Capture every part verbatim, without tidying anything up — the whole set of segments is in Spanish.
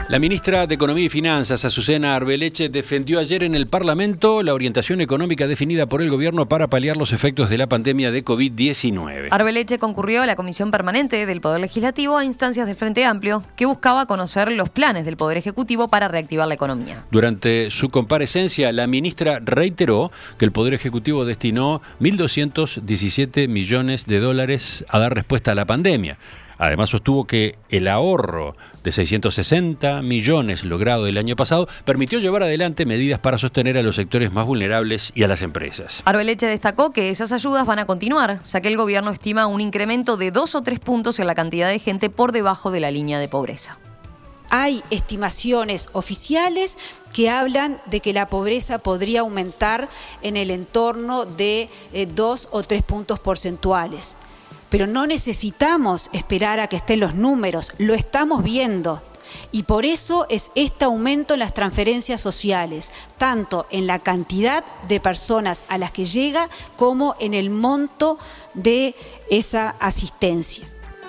La ministra de Economía y Finanzas, Azucena Arbeleche, defendió ayer en el Parlamento la orientación económica definida por el gobierno para paliar los efectos de la pandemia de COVID diecinueve. Arbeleche concurrió a la Comisión Permanente del Poder Legislativo a instancias del Frente Amplio, que buscaba conocer los planes del Poder Ejecutivo para reactivar la economía. Durante su comparecencia, la ministra reiteró que el Poder Ejecutivo destinó mil doscientos diecisiete millones de dólares a dar respuesta a la pandemia. Además, sostuvo que el ahorro de seiscientos sesenta millones logrado el año pasado permitió llevar adelante medidas para sostener a los sectores más vulnerables y a las empresas. Arbeleche destacó que esas ayudas van a continuar, ya que el gobierno estima un incremento de dos o tres puntos en la cantidad de gente por debajo de la línea de pobreza. Hay estimaciones oficiales que hablan de que la pobreza podría aumentar en el entorno de eh, dos o tres puntos porcentuales. Pero no necesitamos esperar a que estén los números, lo estamos viendo. Y por eso es este aumento en las transferencias sociales, tanto en la cantidad de personas a las que llega como en el monto de esa asistencia.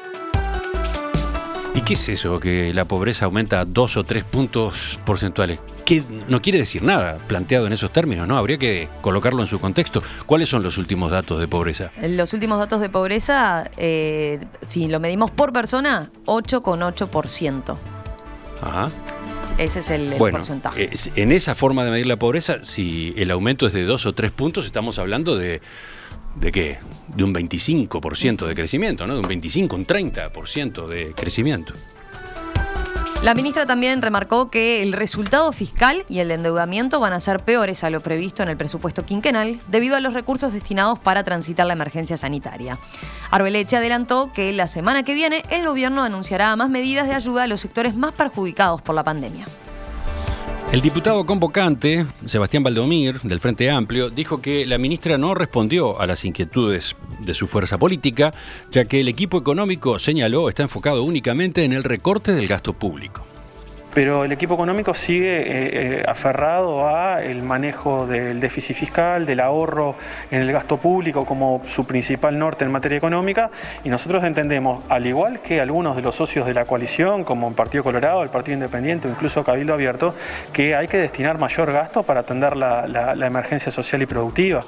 ¿Y qué es eso, que la pobreza aumenta a dos o tres puntos porcentuales? Que no quiere decir nada planteado en esos términos, ¿no? Habría que colocarlo en su contexto. ¿Cuáles son los últimos datos de pobreza? Los últimos datos de pobreza, eh, si lo medimos por persona, ocho coma ocho por ciento. Ajá. Ese es el, el bueno, porcentaje. Eh, en esa forma de medir la pobreza, si el aumento es de dos o tres puntos, estamos hablando de... ¿De qué? De un veinticinco por ciento de crecimiento, ¿no? De un veinticinco, un treinta por ciento de crecimiento. La ministra también remarcó que el resultado fiscal y el endeudamiento van a ser peores a lo previsto en el presupuesto quinquenal debido a los recursos destinados para transitar la emergencia sanitaria. Arbeleche adelantó que la semana que viene el gobierno anunciará más medidas de ayuda a los sectores más perjudicados por la pandemia. El diputado convocante, Sebastián Valdomir, del Frente Amplio, dijo que la ministra no respondió a las inquietudes de su fuerza política, ya que el equipo económico, señaló, está enfocado únicamente en el recorte del gasto público. Pero el equipo económico sigue eh, eh, aferrado a el manejo del déficit fiscal, del ahorro en el gasto público como su principal norte en materia económica, y nosotros entendemos, al igual que algunos de los socios de la coalición, como el Partido Colorado, el Partido Independiente o incluso Cabildo Abierto, que hay que destinar mayor gasto para atender la, la, la emergencia social y productiva.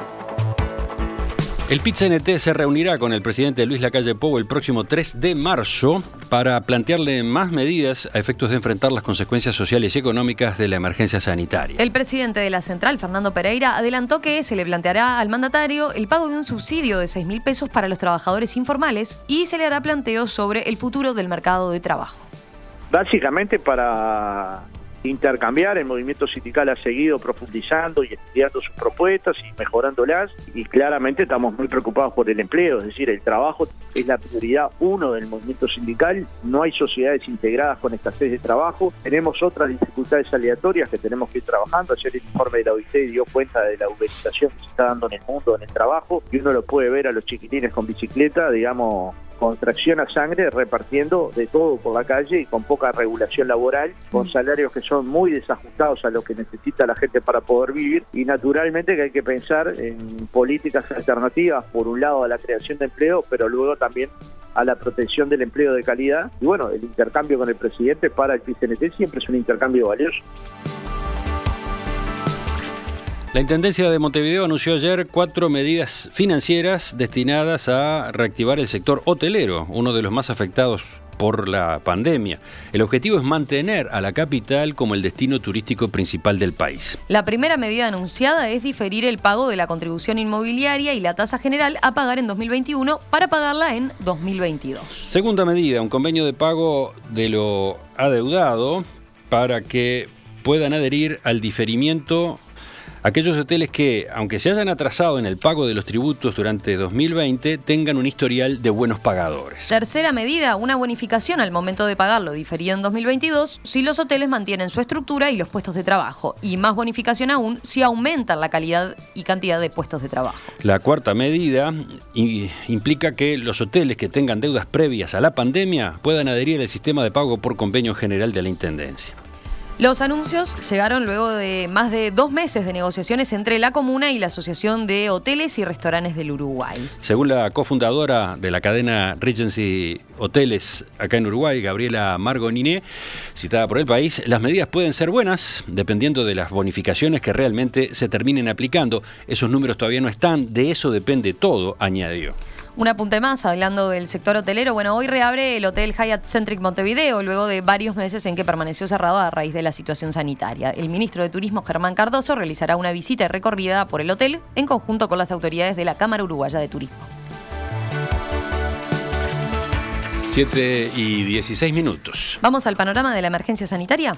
El Pit-C N T se reunirá con el presidente Luis Lacalle Pou el próximo tres de marzo para plantearle más medidas a efectos de enfrentar las consecuencias sociales y económicas de la emergencia sanitaria. El presidente de la Central, Fernando Pereira, adelantó que se le planteará al mandatario el pago de un subsidio de seis mil pesos para los trabajadores informales y se le hará planteo sobre el futuro del mercado de trabajo. Básicamente para intercambiar, el movimiento sindical ha seguido profundizando y estudiando sus propuestas y mejorándolas, y claramente estamos muy preocupados por el empleo, es decir, el trabajo es la prioridad uno del movimiento sindical. No hay sociedades integradas con escasez de trabajo, tenemos otras dificultades aleatorias que tenemos que ir trabajando. Ayer el informe de la O I T dio cuenta de la uberización que se está dando en el mundo en el trabajo, y uno lo puede ver a los chiquitines con bicicleta, digamos, con tracción a sangre, repartiendo de todo por la calle y con poca regulación laboral, con salarios que son muy desajustados a lo que necesita la gente para poder vivir, y naturalmente que hay que pensar en políticas alternativas, por un lado a la creación de empleo, pero luego también a la protección del empleo de calidad. Y bueno, el intercambio con el presidente para el P-C N T siempre es un intercambio valioso. La Intendencia de Montevideo anunció ayer cuatro medidas financieras destinadas a reactivar el sector hotelero, uno de los más afectados por la pandemia. El objetivo es mantener a la capital como el destino turístico principal del país. La primera medida anunciada es diferir el pago de la contribución inmobiliaria y la tasa general a pagar en dos mil veintiuno para pagarla en dos mil veintidós. Segunda medida, un convenio de pago de lo adeudado para que puedan adherir al diferimiento aquellos hoteles que, aunque se hayan atrasado en el pago de los tributos durante dos mil veinte, tengan un historial de buenos pagadores. Tercera medida, una bonificación al momento de pagarlo diferido en dos mil veintidós si los hoteles mantienen su estructura y los puestos de trabajo. Y más bonificación aún si aumentan la calidad y cantidad de puestos de trabajo. La cuarta medida implica que los hoteles que tengan deudas previas a la pandemia puedan adherir al sistema de pago por convenio general de la Intendencia. Los anuncios llegaron luego de más de dos meses de negociaciones entre la comuna y la Asociación de Hoteles y Restaurantes del Uruguay. Según la cofundadora de la cadena Regency Hoteles acá en Uruguay, Gabriela Margoniné, citada por El País, las medidas pueden ser buenas dependiendo de las bonificaciones que realmente se terminen aplicando. Esos números todavía no están, de eso depende todo, añadió. Un apunte más, hablando del sector hotelero. Bueno, hoy reabre el Hotel Hyatt Centric Montevideo, luego de varios meses en que permaneció cerrado a raíz de la situación sanitaria. El ministro de Turismo, Germán Cardoso, realizará una visita y recorrida por el hotel en conjunto con las autoridades de la Cámara Uruguaya de Turismo. siete y dieciséis minutos. ¿Vamos al panorama de la emergencia sanitaria?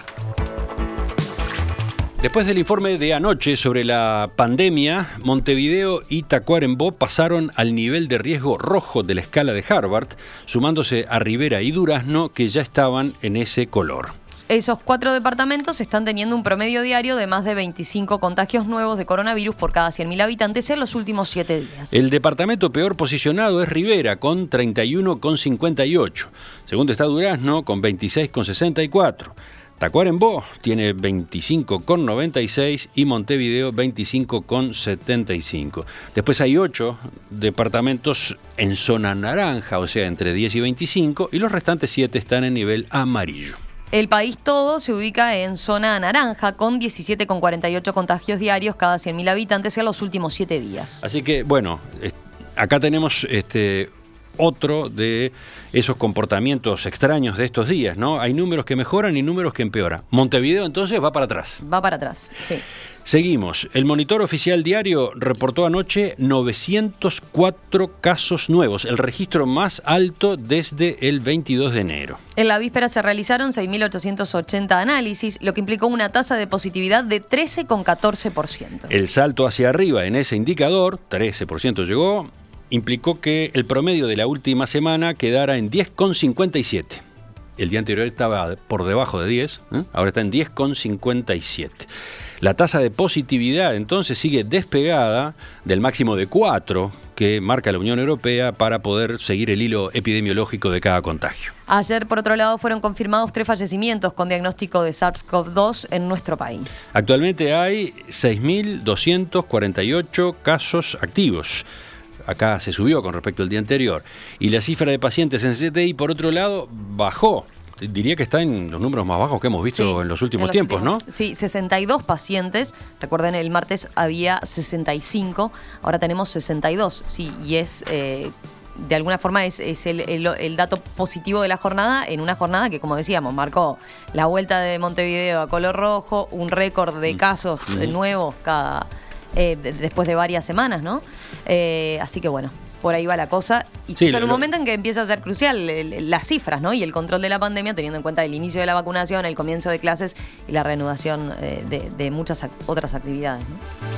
Después del informe de anoche sobre la pandemia, Montevideo y Tacuarembó pasaron al nivel de riesgo rojo de la escala de Harvard, sumándose a Rivera y Durazno, que ya estaban en ese color. Esos cuatro departamentos están teniendo un promedio diario de más de veinticinco contagios nuevos de coronavirus por cada cien mil habitantes en los últimos siete días. El departamento peor posicionado es Rivera, con treinta y uno coma cincuenta y ocho. Segundo está Durazno, con veintiséis coma sesenta y cuatro. Tacuarembó tiene veinticinco coma noventa y seis y Montevideo veinticinco coma setenta y cinco. Después hay ocho departamentos en zona naranja, o sea, entre diez y veinticinco, y los restantes siete están en nivel amarillo. El país todo se ubica en zona naranja, con diecisiete coma cuarenta y ocho contagios diarios cada cien mil habitantes en los últimos siete días. Así que, bueno, acá tenemos este... otro de esos comportamientos extraños de estos días, ¿no? Hay números que mejoran y números que empeoran. Montevideo, entonces, va para atrás. Va para atrás, sí. Seguimos. El Monitor Oficial Diario reportó anoche novecientos cuatro casos nuevos, el registro más alto desde el veintidós de enero. En la víspera se realizaron seis mil ochocientos ochenta análisis, lo que implicó una tasa de positividad de trece coma catorce por ciento. El salto hacia arriba en ese indicador, trece por ciento llegó, implicó que el promedio de la última semana quedara en diez coma cincuenta y siete. El día anterior estaba por debajo de diez, ¿eh? Ahora está en diez coma cincuenta y siete. La tasa de positividad entonces sigue despegada del máximo de cuatro que marca la Unión Europea para poder seguir el hilo epidemiológico de cada contagio. Ayer, por otro lado, fueron confirmados tres fallecimientos con diagnóstico de SARS-CoV dos en nuestro país. Actualmente hay seis mil doscientos cuarenta y ocho casos activos. Acá se subió con respecto al día anterior. Y la cifra de pacientes en C T I, por otro lado, bajó. Diría que está en los números más bajos que hemos visto sí, en los últimos en los tiempos, últimos, ¿no? Sí, sesenta y dos pacientes. Recuerden, el martes había sesenta y cinco, ahora tenemos sesenta y dos. Sí, y es... Eh, de alguna forma es, es el, el, el dato positivo de la jornada, en una jornada que, como decíamos, marcó la vuelta de Montevideo a color rojo, un récord de casos mm. nuevos cada... Eh, después de varias semanas, ¿no? Eh, así que bueno, por ahí va la cosa. Y sí, justo en un momento en que empieza a ser crucial el, el, las cifras, ¿no? Y el control de la pandemia, teniendo en cuenta el inicio de la vacunación, el comienzo de clases y la reanudación eh, de, de muchas act- otras actividades, ¿no?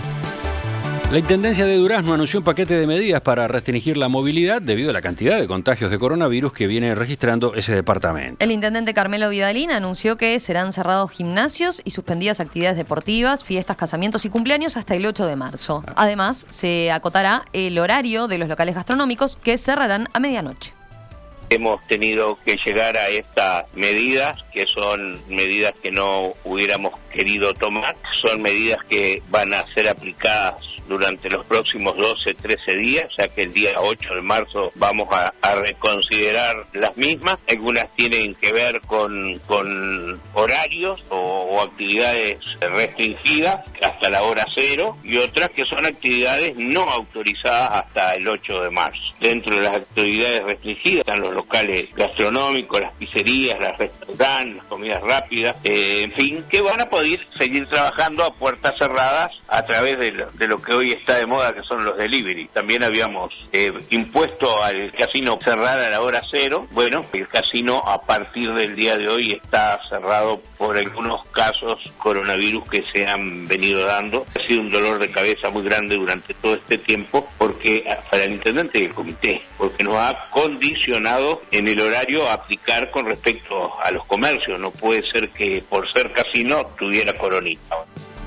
La Intendencia de Durazno anunció un paquete de medidas para restringir la movilidad debido a la cantidad de contagios de coronavirus que viene registrando ese departamento. El intendente Carmelo Vidalín anunció que serán cerrados gimnasios y suspendidas actividades deportivas, fiestas, casamientos y cumpleaños hasta el ocho de marzo. Además, se acotará el horario de los locales gastronómicos que cerrarán a medianoche. Hemos tenido que llegar a estas medidas, que son medidas que no hubiéramos querido tomar, son medidas que van a ser aplicadas durante los próximos doce, trece días, ya que el día ocho de marzo vamos a, a reconsiderar las mismas. Algunas tienen que ver con, con horarios o, o actividades restringidas hasta la hora cero, y otras que son actividades no autorizadas hasta el ocho de marzo. Dentro de las actividades restringidas están los locales gastronómicos, las pizzerías, las restaurantes, las comidas rápidas, eh, en fin, que van a poder seguir trabajando a puertas cerradas a través de lo, de lo que hoy está de moda, que son los delivery. También habíamos eh, impuesto al casino cerrar a la hora cero. Bueno, el casino a partir del día de hoy está cerrado por algunos casos coronavirus que se han venido dando. Ha sido un dolor de cabeza muy grande durante todo este tiempo, porque para el intendente y el comité, porque nos ha condicionado en el horario a aplicar con respecto a los comercios. No puede ser que por ser casino tuviera coronita.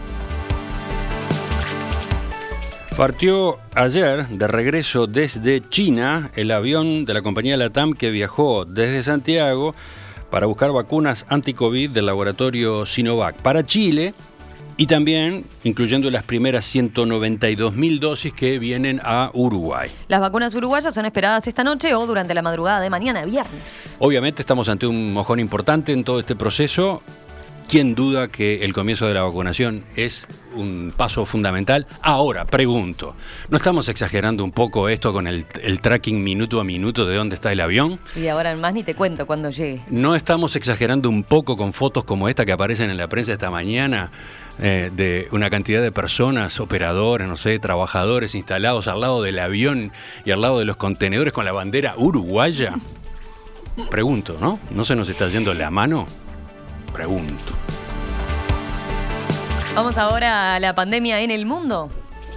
Partió ayer de regreso desde China el avión de la compañía LATAM que viajó desde Santiago para buscar vacunas anti-COVID del laboratorio Sinovac para Chile y también incluyendo las primeras ciento noventa y dos mil dosis que vienen a Uruguay. Las vacunas uruguayas son esperadas esta noche o durante la madrugada de mañana, viernes. Obviamente estamos ante un mojón importante en todo este proceso. ¿Quién duda que el comienzo de la vacunación es un paso fundamental? Ahora, pregunto, ¿no estamos exagerando un poco esto con el, el tracking minuto a minuto de dónde está el avión? Y de ahora en más ni te cuento cuando llegue. ¿No estamos exagerando un poco con fotos como esta que aparecen en la prensa esta mañana eh, de una cantidad de personas, operadores, no sé, trabajadores instalados al lado del avión y al lado de los contenedores con la bandera uruguaya? Pregunto, ¿no? ¿No se nos está yendo la mano? Pregunto. Vamos ahora a la pandemia en el mundo.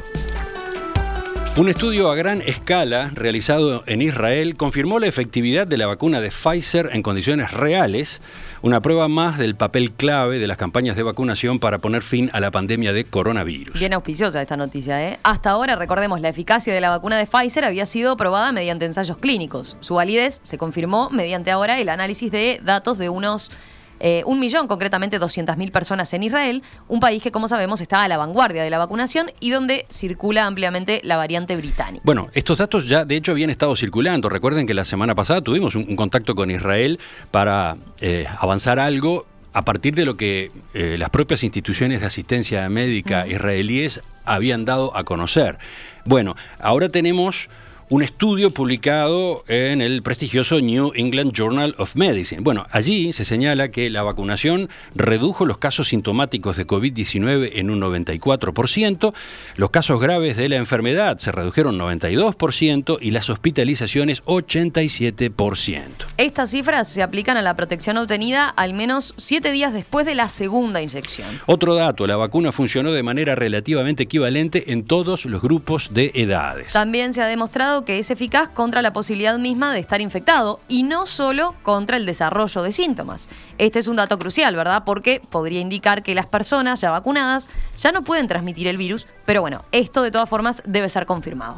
Un estudio a gran escala realizado en Israel confirmó la efectividad de la vacuna de Pfizer en condiciones reales, una prueba más del papel clave de las campañas de vacunación para poner fin a la pandemia de coronavirus. Bien auspiciosa esta noticia, ¿eh? Hasta ahora, recordemos, la eficacia de la vacuna de Pfizer había sido probada mediante ensayos clínicos. Su validez se confirmó mediante ahora el análisis de datos de unos Eh, un millón, concretamente doscientas mil personas en Israel, un país que, como sabemos, está a la vanguardia de la vacunación y donde circula ampliamente la variante británica. Bueno, estos datos ya de hecho habían estado circulando. Recuerden que la semana pasada tuvimos un, un contacto con Israel para eh, avanzar algo a partir de lo que eh, las propias instituciones de asistencia médica uh-huh. israelíes habían dado a conocer. Bueno, ahora tenemos un estudio publicado en el prestigioso New England Journal of Medicine. Bueno, allí se señala que la vacunación redujo los casos sintomáticos de COVID diecinueve en un noventa y cuatro por ciento, los casos graves de la enfermedad se redujeron noventa y dos por ciento y las hospitalizaciones ochenta y siete por ciento. Estas cifras se aplican a la protección obtenida al menos siete días después de la segunda inyección. Otro dato, la vacuna funcionó de manera relativamente equivalente en todos los grupos de edades. También se ha demostrado que es eficaz contra la posibilidad misma de estar infectado y no solo contra el desarrollo de síntomas. Este es un dato crucial, ¿verdad? Porque podría indicar que las personas ya vacunadas ya no pueden transmitir el virus, pero bueno, esto de todas formas debe ser confirmado.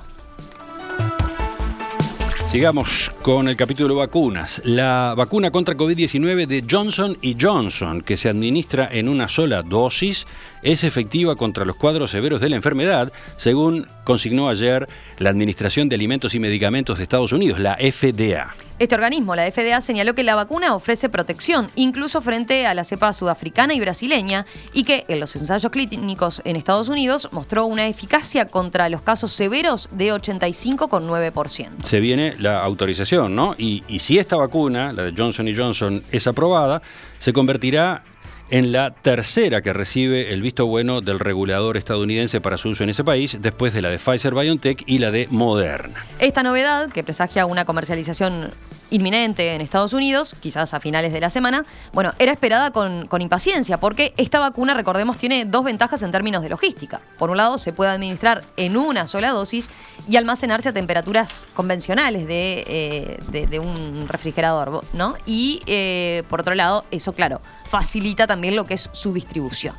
Sigamos con el capítulo vacunas. La vacuna contra COVID diecinueve de Johnson y Johnson, que se administra en una sola dosis, es efectiva contra los cuadros severos de la enfermedad, según consignó ayer la Administración de Alimentos y Medicamentos de Estados Unidos, la F D A. Este organismo, la F D A, señaló que la vacuna ofrece protección, incluso frente a la cepa sudafricana y brasileña, y que en los ensayos clínicos en Estados Unidos mostró una eficacia contra los casos severos de ochenta y cinco coma nueve por ciento. Se viene la autorización, ¿no? Y, y si esta vacuna, la de Johnson y Johnson, es aprobada, se convertirá en la tercera que recibe el visto bueno del regulador estadounidense para su uso en ese país, después de la de Pfizer-BioNTech y la de Moderna. Esta novedad, que presagia una comercialización inminente en Estados Unidos, quizás a finales de la semana, bueno, era esperada con, con impaciencia, porque esta vacuna, recordemos, tiene dos ventajas en términos de logística. Por un lado, se puede administrar en una sola dosis y almacenarse a temperaturas convencionales de, eh, de, de un refrigerador, ¿no? Y, eh, por otro lado, eso, claro, facilita también lo que es su distribución.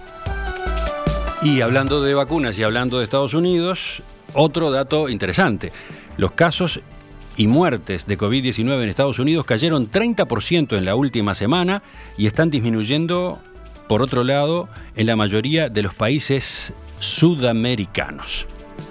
Y hablando de vacunas y hablando de Estados Unidos, otro dato interesante. Los casos y muertes de COVID diecinueve en Estados Unidos cayeron treinta por ciento en la última semana y están disminuyendo, por otro lado, en la mayoría de los países sudamericanos.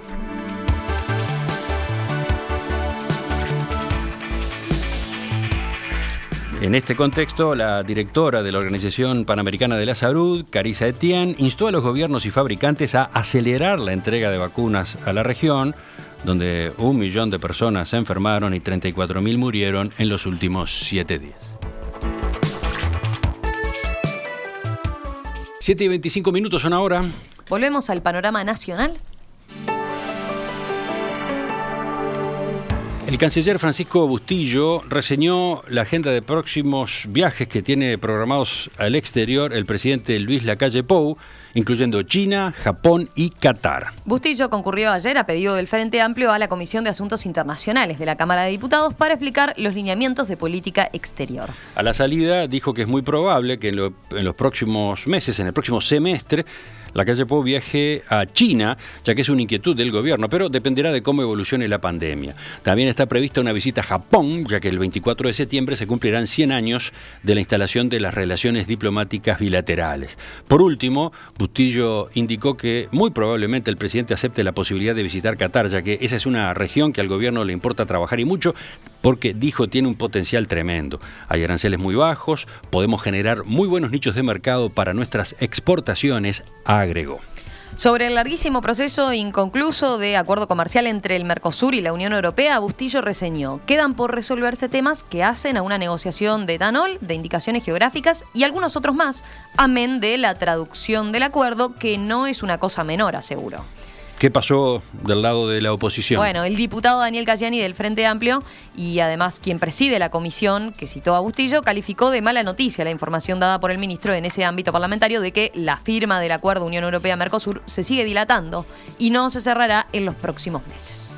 En este contexto, la directora de la Organización Panamericana de la Salud, Carissa Etienne, instó a los gobiernos y fabricantes a acelerar la entrega de vacunas a la región, donde un millón de personas se enfermaron y treinta y cuatro mil murieron en los últimos siete días. siete y veinticinco minutos son ahora. Volvemos al panorama nacional. El canciller Francisco Bustillo reseñó la agenda de próximos viajes que tiene programados al exterior el presidente Luis Lacalle Pou, incluyendo China, Japón y Qatar. Bustillo concurrió ayer a pedido del Frente Amplio a la Comisión de Asuntos Internacionales de la Cámara de Diputados para explicar los lineamientos de política exterior. A la salida dijo que es muy probable que en, lo, en los próximos meses, en el próximo semestre, la calle Pou viaje a China, ya que es una inquietud del gobierno, pero dependerá de cómo evolucione la pandemia. También está prevista una visita a Japón, ya que el veinticuatro de septiembre se cumplirán cien años de la instalación de las relaciones diplomáticas bilaterales. Por último, Bustillo indicó que muy probablemente el presidente acepte la posibilidad de visitar Qatar, ya que esa es una región que al gobierno le importa trabajar y mucho, porque dijo tiene un potencial tremendo. Hay aranceles muy bajos, podemos generar muy buenos nichos de mercado para nuestras exportaciones, agregó. Sobre el larguísimo proceso inconcluso de acuerdo comercial entre el Mercosur y la Unión Europea, Bustillo reseñó: quedan por resolverse temas que hacen a una negociación de etanol, de indicaciones geográficas y algunos otros más, amén de la traducción del acuerdo, que no es una cosa menor, aseguró. ¿Qué pasó del lado de la oposición? Bueno, el diputado Daniel Cayani del Frente Amplio y además quien preside la comisión que citó a Bustillo calificó de mala noticia la información dada por el ministro en ese ámbito parlamentario de que la firma del acuerdo Unión Europea-Mercosur se sigue dilatando y no se cerrará en los próximos meses.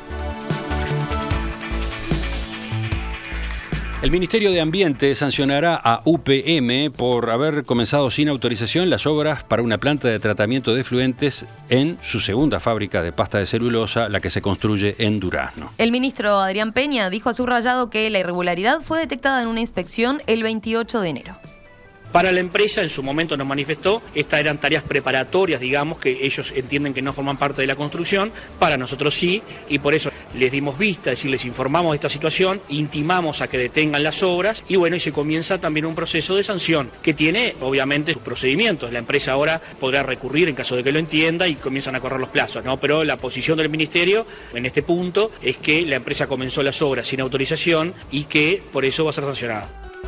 El Ministerio de Ambiente sancionará a U P M por haber comenzado sin autorización las obras para una planta de tratamiento de efluentes en su segunda fábrica de pasta de celulosa, la que se construye en Durazno. El ministro Adrián Peña dijo a subrayado que la irregularidad fue detectada en una inspección el veintiocho de enero. Para la empresa, en su momento nos manifestó, estas eran tareas preparatorias, digamos, que ellos entienden que no forman parte de la construcción, para nosotros sí, y por eso les dimos vista, es decir, les informamos de esta situación, intimamos a que detengan las obras, y bueno, y se comienza también un proceso de sanción, que tiene, obviamente, sus procedimientos. La empresa ahora podrá recurrir en caso de que lo entienda y comienzan a correr los plazos, ¿no? Pero la posición del Ministerio, en este punto, es que la empresa comenzó las obras sin autorización y que por eso va a ser sancionada.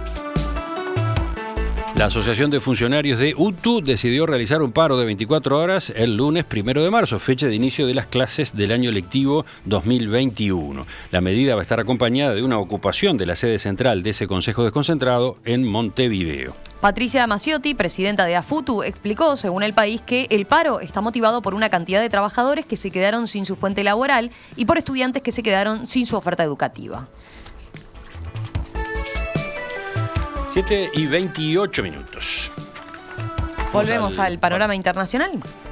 La Asociación de Funcionarios de U T U decidió realizar un paro de veinticuatro horas el lunes primero de marzo, fecha de inicio de las clases del año lectivo dos mil veintiuno. La medida va a estar acompañada de una ocupación de la sede central de ese Consejo Desconcentrado en Montevideo. Patricia Maciotti, presidenta de AFUTU, explicó, según El País, que el paro está motivado por una cantidad de trabajadores que se quedaron sin su fuente laboral y por estudiantes que se quedaron sin su oferta educativa. siete y veintiocho minutos. Volvemos al, al panorama internacional.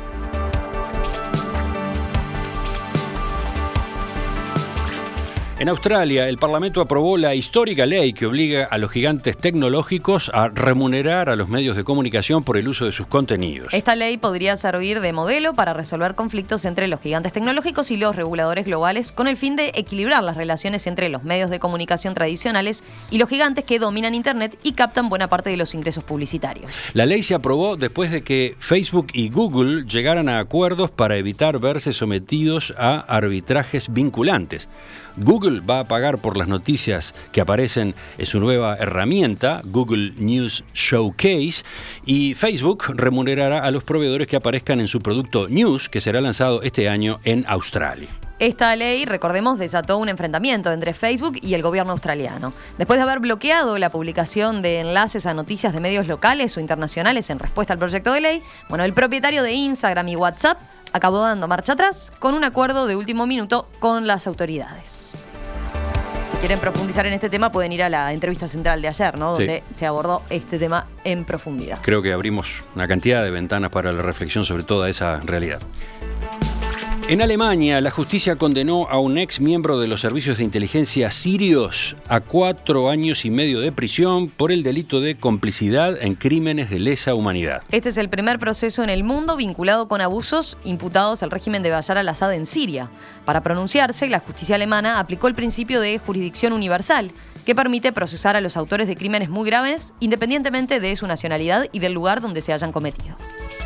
En Australia, el Parlamento aprobó la histórica ley que obliga a los gigantes tecnológicos a remunerar a los medios de comunicación por el uso de sus contenidos. Esta ley podría servir de modelo para resolver conflictos entre los gigantes tecnológicos y los reguladores globales, con el fin de equilibrar las relaciones entre los medios de comunicación tradicionales y los gigantes que dominan Internet y captan buena parte de los ingresos publicitarios. La ley se aprobó después de que Facebook y Google llegaran a acuerdos para evitar verse sometidos a arbitrajes vinculantes. Google va a pagar por las noticias que aparecen en su nueva herramienta, Google News Showcase, y Facebook remunerará a los proveedores que aparezcan en su producto News, que será lanzado este año en Australia. Esta ley, recordemos, desató un enfrentamiento entre Facebook y el gobierno australiano. Después de haber bloqueado la publicación de enlaces a noticias de medios locales o internacionales en respuesta al proyecto de ley, bueno, el propietario de Instagram y WhatsApp acabó dando marcha atrás con un acuerdo de último minuto con las autoridades. Si quieren profundizar en este tema, pueden ir a la entrevista central de ayer, ¿no? Donde sí se abordó este tema en profundidad. Creo que abrimos una cantidad de ventanas para la reflexión sobre toda esa realidad. En Alemania, la justicia condenó a un ex miembro de los servicios de inteligencia sirios a cuatro años y medio de prisión por el delito de complicidad en crímenes de lesa humanidad. Este es el primer proceso en el mundo vinculado con abusos imputados al régimen de Bashar al-Assad en Siria. Para pronunciarse, la justicia alemana aplicó el principio de jurisdicción universal, que permite procesar a los autores de crímenes muy graves independientemente de su nacionalidad y del lugar donde se hayan cometido.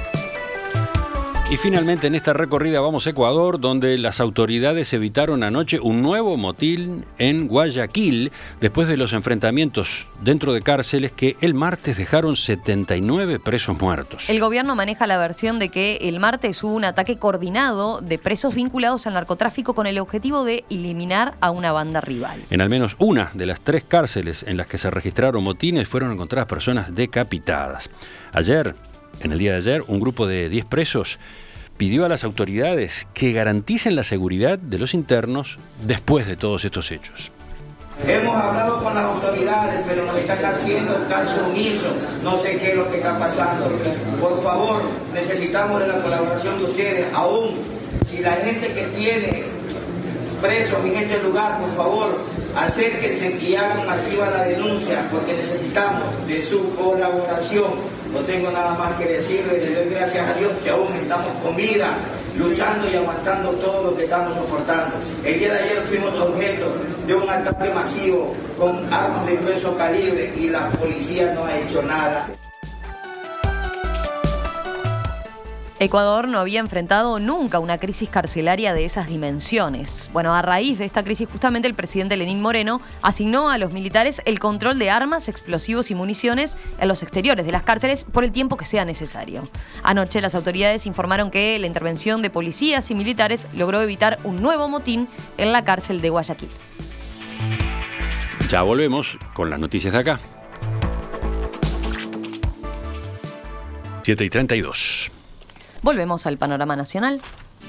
Y finalmente en esta recorrida vamos a Ecuador, donde las autoridades evitaron anoche un nuevo motín en Guayaquil, después de los enfrentamientos dentro de cárceles que el martes dejaron setenta y nueve presos muertos. El gobierno maneja la versión de que el martes hubo un ataque coordinado de presos vinculados al narcotráfico con el objetivo de eliminar a una banda rival. En al menos una de las tres cárceles en las que se registraron motines fueron encontradas personas decapitadas. Ayer, en el día de ayer, un grupo de diez presos pidió a las autoridades que garanticen la seguridad de los internos después de todos estos hechos. Hemos hablado con las autoridades, pero nos están haciendo caso omiso. No sé qué es lo que está pasando. Por favor, necesitamos de la colaboración de ustedes. Aún si la gente que tiene presos en este lugar, por favor, acérquense y hagan masiva la denuncia, porque necesitamos de su colaboración. No tengo nada más que decirles. Les doy gracias a Dios que aún estamos con vida, luchando y aguantando todo lo que estamos soportando. El día de ayer fuimos objeto de un ataque masivo con armas de grueso calibre y la policía no ha hecho nada. Ecuador no había enfrentado nunca una crisis carcelaria de esas dimensiones. Bueno, a raíz de esta crisis, justamente el presidente Lenín Moreno asignó a los militares el control de armas, explosivos y municiones en los exteriores de las cárceles por el tiempo que sea necesario. Anoche las autoridades informaron que la intervención de policías y militares logró evitar un nuevo motín en la cárcel de Guayaquil. Ya volvemos con las noticias de acá. siete y treinta y dos. Volvemos al panorama nacional.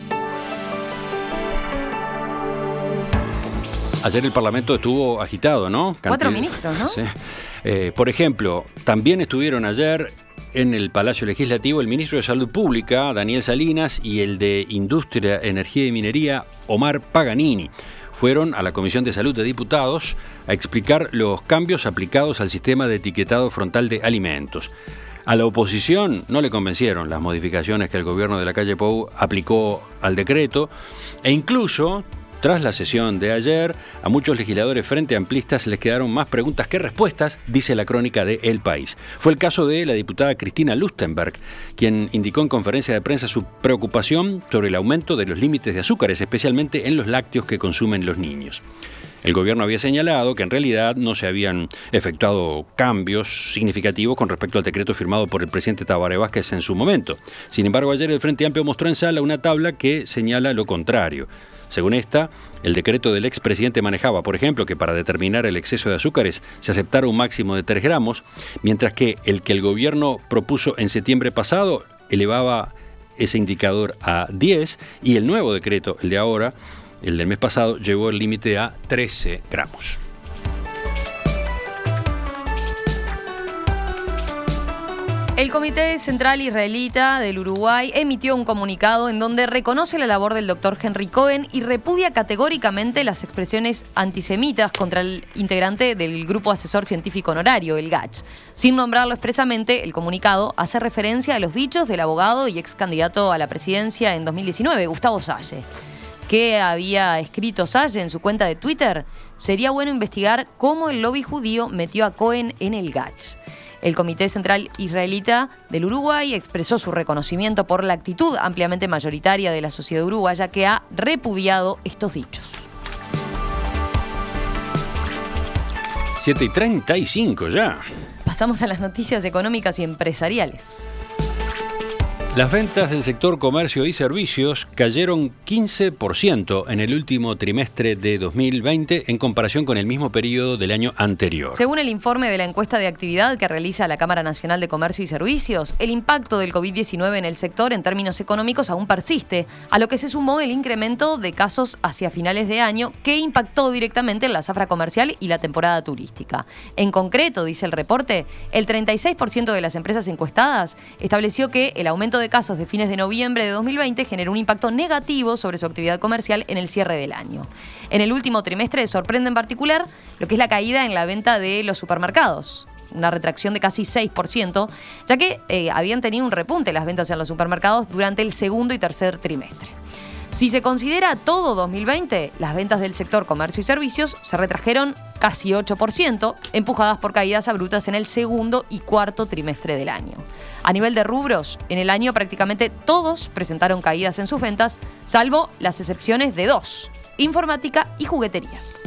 Ayer el Parlamento estuvo agitado, ¿no? Cuatro ministros, ¿no? Sí. Eh, por ejemplo, también estuvieron ayer en el Palacio Legislativo el ministro de Salud Pública, Daniel Salinas, y el de Industria, Energía y Minería, Omar Paganini. Fueron a la Comisión de Salud de Diputados a explicar los cambios aplicados al sistema de etiquetado frontal de alimentos. A la oposición no le convencieron las modificaciones que el gobierno de Lacalle Pou aplicó al decreto, e incluso, tras la sesión de ayer, a muchos legisladores frente amplistas les quedaron más preguntas que respuestas, dice la crónica de El País. Fue el caso de la diputada Cristina Lustenberg, quien indicó en conferencia de prensa su preocupación sobre el aumento de los límites de azúcares, especialmente en los lácteos que consumen los niños. El gobierno había señalado que en realidad no se habían efectuado cambios significativos con respecto al decreto firmado por el presidente Tabaré Vázquez en su momento. Sin embargo, ayer el Frente Amplio mostró en sala una tabla que señala lo contrario. Según esta, el decreto del expresidente manejaba, por ejemplo, que para determinar el exceso de azúcares se aceptara un máximo de tres gramos, mientras que el que el gobierno propuso en septiembre pasado elevaba ese indicador a diez, y el nuevo decreto, el de ahora, el del mes pasado, llevó el límite a trece gramos. El Comité Central Israelita del Uruguay emitió un comunicado en donde reconoce la labor del doctor Henry Cohen y repudia categóricamente las expresiones antisemitas contra el integrante del Grupo Asesor Científico Honorario, el G A C H. Sin nombrarlo expresamente, el comunicado hace referencia a los dichos del abogado y ex candidato a la presidencia en dos mil diecinueve, Gustavo Salle. ¿Qué había escrito Salle en su cuenta de Twitter? Sería bueno investigar cómo el lobby judío metió a Cohen en el G A C H. El Comité Central Israelita del Uruguay expresó su reconocimiento por la actitud ampliamente mayoritaria de la sociedad uruguaya que ha repudiado estos dichos. siete y treinta y cinco ya. Pasamos a las noticias económicas y empresariales. Las ventas del sector comercio y servicios cayeron quince por ciento en el último trimestre de dos mil veinte en comparación con el mismo periodo del año anterior. Según el informe de la encuesta de actividad que realiza la Cámara Nacional de Comercio y Servicios, el impacto del covid diecinueve en el sector en términos económicos aún persiste, a lo que se sumó el incremento de casos hacia finales de año que impactó directamente en la zafra comercial y la temporada turística. En concreto, dice el reporte, el treinta y seis por ciento de las empresas encuestadas estableció que el aumento de casos de fines de noviembre de dos mil veinte generó un impacto negativo sobre su actividad comercial en el cierre del año. En el último trimestre sorprende en particular lo que es la caída en la venta de los supermercados, una retracción de casi seis por ciento, ya que eh, habían tenido un repunte las ventas en los supermercados durante el segundo y tercer trimestre. Si se considera todo dos mil veinte, las ventas del sector comercio y servicios se retrajeron casi ocho por ciento, empujadas por caídas abruptas en el segundo y cuarto trimestre del año. A nivel de rubros, en el año prácticamente todos presentaron caídas en sus ventas, salvo las excepciones de dos, informática y jugueterías.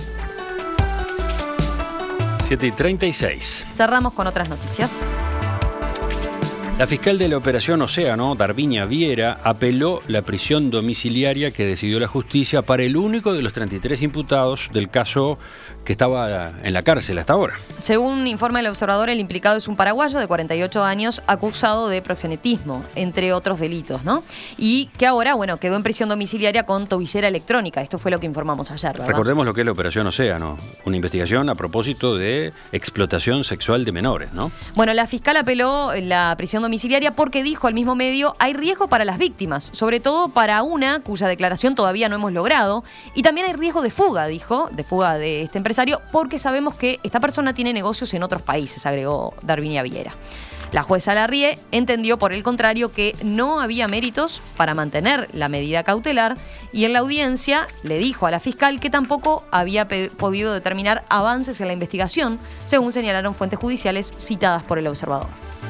siete y treinta y seis. Cerramos con otras noticias. La fiscal de la Operación Océano, Darvinia Viera, apeló la prisión domiciliaria que decidió la justicia para el único de los treinta y tres imputados del caso que estaba en la cárcel hasta ahora. Según informa el observador, el implicado es un paraguayo de cuarenta y ocho años acusado de proxenetismo, entre otros delitos, ¿no? Y que ahora, bueno, quedó en prisión domiciliaria con tobillera electrónica. Esto fue lo que informamos ayer, ¿verdad? Recordemos lo que es la Operación Océano, una investigación a propósito de explotación sexual de menores, ¿no? Bueno, la fiscal apeló la prisión domiciliaria porque dijo al mismo medio hay riesgo para las víctimas, sobre todo para una cuya declaración todavía no hemos logrado, y también hay riesgo de fuga, dijo, de fuga de este empresario, porque sabemos que esta persona tiene negocios en otros países, agregó Darvinia Viera. La jueza Larrie entendió, por el contrario, que no había méritos para mantener la medida cautelar y en la audiencia le dijo a la fiscal que tampoco había pe- podido determinar avances en la investigación, según señalaron fuentes judiciales citadas por el observador.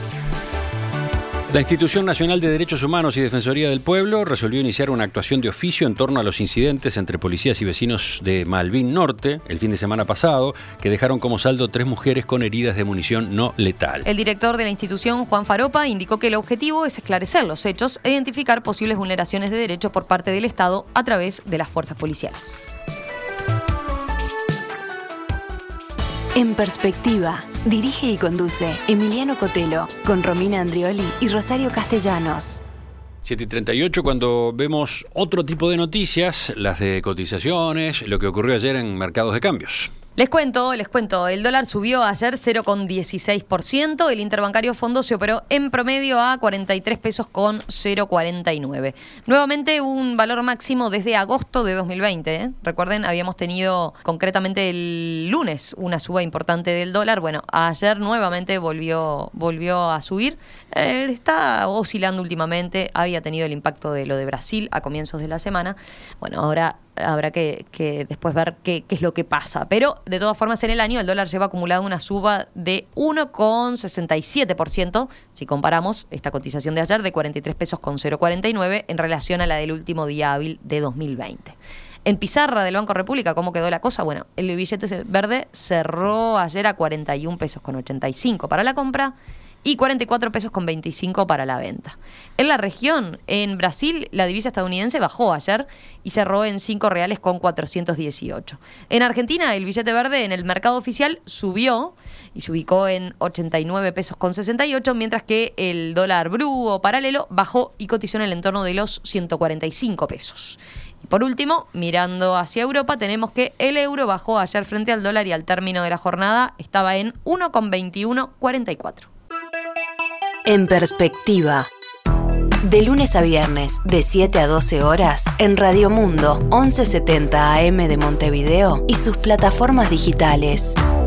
La Institución Nacional de Derechos Humanos y Defensoría del Pueblo resolvió iniciar una actuación de oficio en torno a los incidentes entre policías y vecinos de Malvin Norte el fin de semana pasado, que dejaron como saldo tres mujeres con heridas de munición no letal. El director de la institución, Juan Faropa, indicó que el objetivo es esclarecer los hechos e identificar posibles vulneraciones de derechos por parte del Estado a través de las fuerzas policiales. En Perspectiva, dirige y conduce Emiliano Cotelo, con Romina Andrioli y Rosario Castellanos. siete y treinta y ocho, cuando vemos otro tipo de noticias, las de cotizaciones, lo que ocurrió ayer en mercados de cambios. Les cuento, les cuento, el dólar subió ayer cero coma dieciséis por ciento, el interbancario fondo se operó en promedio a cuarenta y tres pesos con cero coma cuarenta y nueve. Nuevamente un valor máximo desde agosto de dos mil veinte. ¿eh? Recuerden, habíamos tenido concretamente el lunes una suba importante del dólar. Bueno, ayer nuevamente volvió, volvió a subir. Eh, está oscilando últimamente, había tenido el impacto de lo de Brasil a comienzos de la semana. Bueno, ahora habrá que, que después ver qué, qué es lo que pasa. Pero, de todas formas, en el año el dólar lleva acumulado una suba de uno coma sesenta y siete por ciento, si comparamos esta cotización de ayer de cuarenta y tres pesos con cero coma cuarenta y nueve en relación a la del último día hábil de dos mil veinte. En pizarra del Banco República, ¿cómo quedó la cosa? Bueno, el billete verde cerró ayer a cuarenta y un pesos con ochenta y cinco para la compra y cuarenta y cuatro pesos con veinticinco para la venta. En la región, en Brasil, la divisa estadounidense bajó ayer y cerró en cinco reales con cuatrocientos dieciocho. En Argentina, el billete verde en el mercado oficial subió y se ubicó en ochenta y nueve pesos con sesenta y ocho, mientras que el dólar blue o paralelo bajó y cotizó en el entorno de los ciento cuarenta y cinco pesos. Y por último, mirando hacia Europa, tenemos que el euro bajó ayer frente al dólar y al término de la jornada estaba en uno coma veintiuno cuarenta y cuatro. En Perspectiva, de lunes a viernes, de siete a doce horas, en Radio Mundo, once setenta A M de Montevideo y sus plataformas digitales.